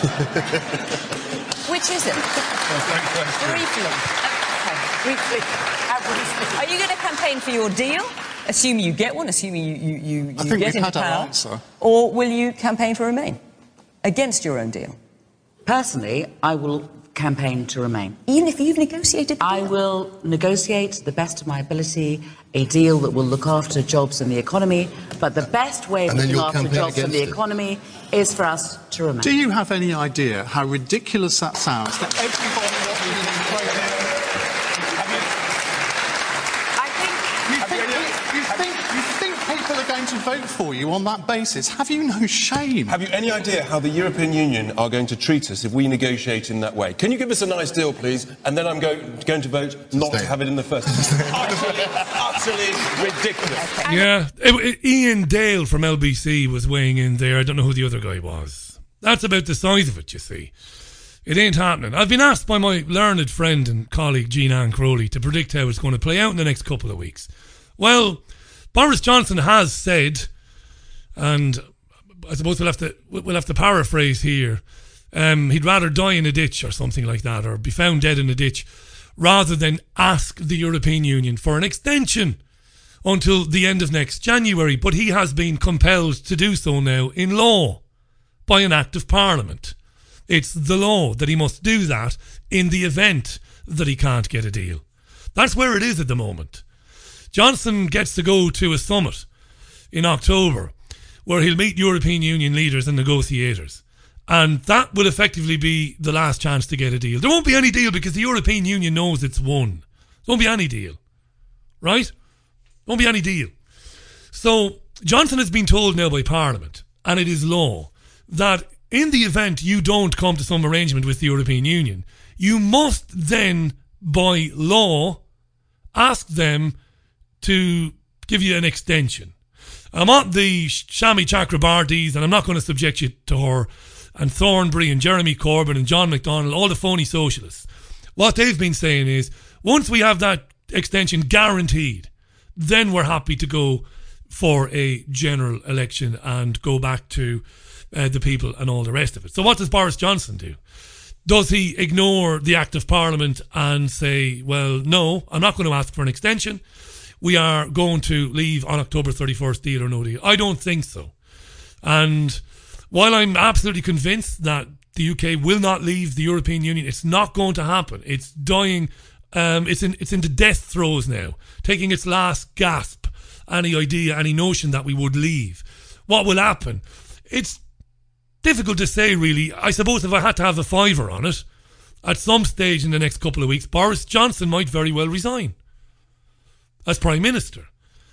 H: Which is it? Briefly. Okay, briefly. Are you going to campaign for your deal, assuming you get one, assuming you, you, you, you
I: I think
H: get
I: we've
H: into
I: had our
H: power?
I: answer.
H: Or will you campaign for Remain against your own deal?
J: Personally, I will campaign to remain.
H: Even if you've negotiated the
J: I
H: deal?
J: will negotiate to the best of my ability a deal that will look after jobs and the economy, but the best way of
I: And then
J: looking
I: you'll
J: after
I: campaign
J: jobs and
I: against
J: the
I: it.
J: economy is for us to remain.
I: Do you have any idea how ridiculous that sounds? That everybody watching this program...
J: I think...
I: You think, you, you, think, you think people are going to vote for you on that basis? Have you no shame?
K: Have you any idea how the European Union are going to treat us if we negotiate in that way? Can you give us a nice deal, please? And then I'm go, going to vote not to have it in the first place. utterly, utterly ridiculous.
A: Yeah, it, it, Ian Dale from L B C was weighing in there. I don't know who the other guy was. That's about the size of it, you see. It ain't happening. I've been asked by my learned friend and colleague Jean Ann Crowley to predict how it's going to play out in the next couple of weeks. Well, Boris Johnson has said, and I suppose we'll have to we'll have to paraphrase here, um, he'd rather die in a ditch or something like that, or be found dead in a ditch, rather than ask the European Union for an extension until the end of next January. But he has been compelled to do so now in law by an act of Parliament. It's the law that he must do that in the event that he can't get a deal. That's where it is at the moment. Johnson gets to go to a summit in October where he'll meet European Union leaders and negotiators. And that will effectively be the last chance to get a deal. There won't be any deal because the European Union knows it's won. There won't be any deal. Right? There won't be any deal. So Johnson has been told now by Parliament, and it is law, that in the event you don't come to some arrangement with the European Union, you must then, by law, ask them to give you an extension. I'm on the Shami Chakrabartis, and I'm not going to subject you to her, and Thornberry and Jeremy Corbyn and John McDonnell, all the phony socialists. What they've been saying is, once we have that extension guaranteed, then we're happy to go for a general election and go back to uh, the people and all the rest of it. So what does Boris Johnson do? Does he ignore the Act of Parliament and say, well, no, I'm not going to ask for an extension. We are going to leave on October thirty-first, deal or no deal? I don't think so. And while I'm absolutely convinced that the U K will not leave the European Union, it's not going to happen. It's dying. Um, it's in it's into death throes now, taking its last gasp. Any idea, any notion that we would leave. What will happen? It's difficult to say, really. I suppose if I had to have a fiver on it, at some stage in the next couple of weeks, Boris Johnson might very well resign as Prime Minister,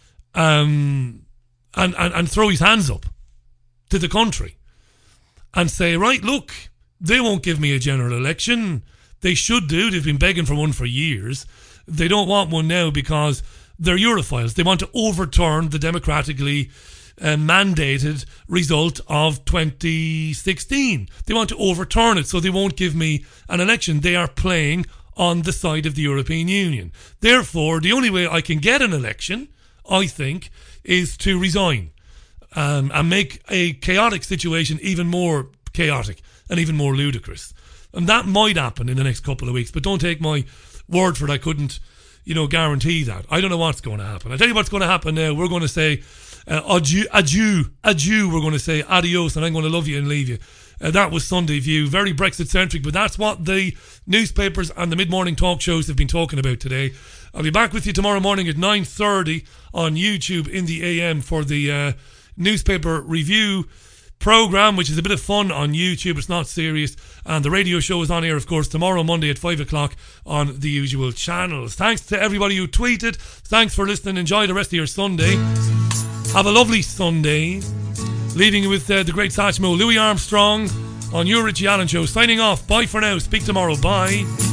A: um, and, and, and throw his hands up to the country and say, right, look, they won't give me a general election. They should do. They've been begging for one for years. They don't want one now because they're Europhiles. They want to overturn the democratically uh, mandated result of twenty sixteen. They want to overturn it, so they won't give me an election. They are playing on the side of the European Union. Therefore, the only way I can get an election, I think, is to resign um, and make a chaotic situation even more chaotic and even more ludicrous. And that might happen in the next couple of weeks, but don't take my word for it. I couldn't, you know, guarantee that. I don't know what's going to happen. I'll tell you what's going to happen now. We're going to say uh, adieu, adieu, adieu. We're going to say adios, and I'm going to love you and leave you. Uh, that was Sunday View. Very Brexit-centric, but that's what the newspapers and the mid-morning talk shows have been talking about today. I'll be back with you tomorrow morning at nine thirty on YouTube in the A M for the uh, newspaper review programme, which is a bit of fun on YouTube. It's not serious. And the radio show is on air, of course, tomorrow, Monday at five o'clock on the usual channels. Thanks to everybody who tweeted. Thanks for listening. Enjoy the rest of your Sunday. Have a lovely Sunday. Leaving you with uh, the great Satchmo, Louis Armstrong on your Richie Allen Show. Signing off. Bye for now. Speak tomorrow. Bye.